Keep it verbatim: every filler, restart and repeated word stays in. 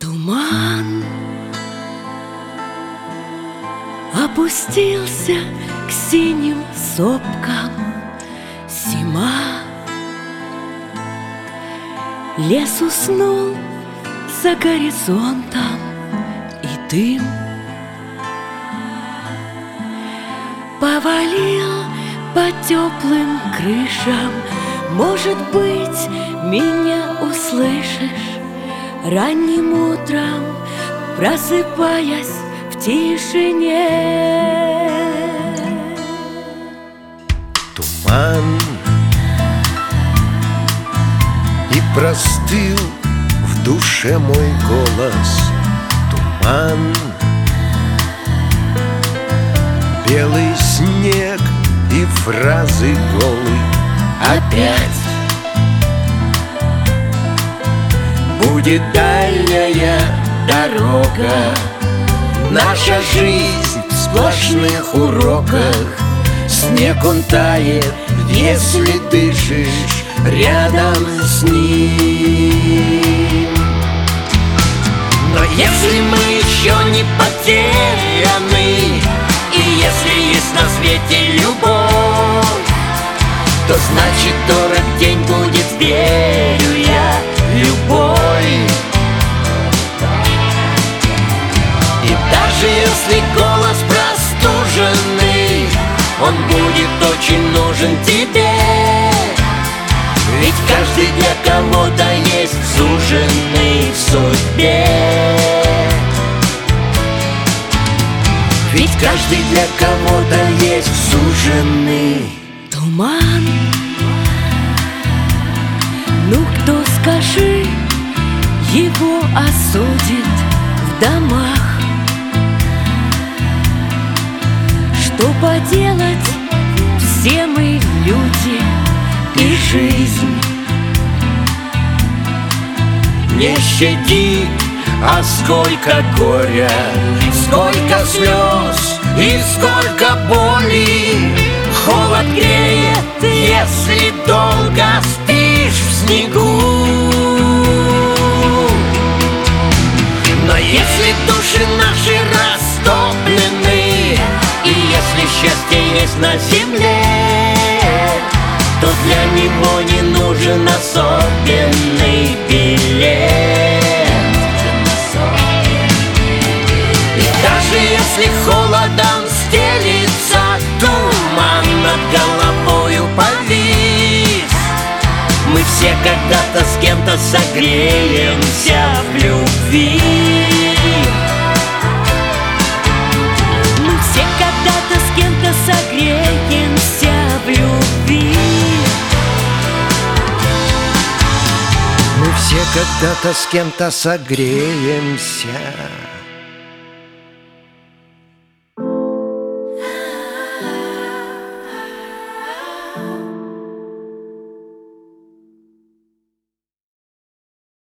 Туман опустился к синим сопкам. Зима. Лес уснул за горизонтом, и дым повалил по теплым крышам. Может быть, меня услышишь ранним утром, просыпаясь в тишине. Туман и простыл в душе мой голос. Туман, белый снег и фразы голы. Опять будет дальняя дорога, наша жизнь в сплошных уроках. Снег он тает, если дышишь рядом с ним. Но если мы еще не потеряны, и если есть на свете любовь, то значит дорог день будет, верю я, любой. И даже если голос простуженный, он будет очень нужен тебе. Ведь каждый для кого-то есть суженный в судьбе. Ведь каждый для кого-то есть суженный. Туман, ну кто, скажи, его осудит в домах? Что поделать, все мы люди, и жизнь не щадит, а сколько горя, сколько слез и сколько боли. Холод греет, если долго спишь в снегу. Но если души наши растоплены, и если счастье есть на земле, то для него не нужен особенный билет. И даже если холодом стелится туман, над головою повис, мы все когда-то с кем-то согреемся в любви. Мы все когда-то с кем-то согреемся в любви. Мы все когда-то с кем-то согреемся.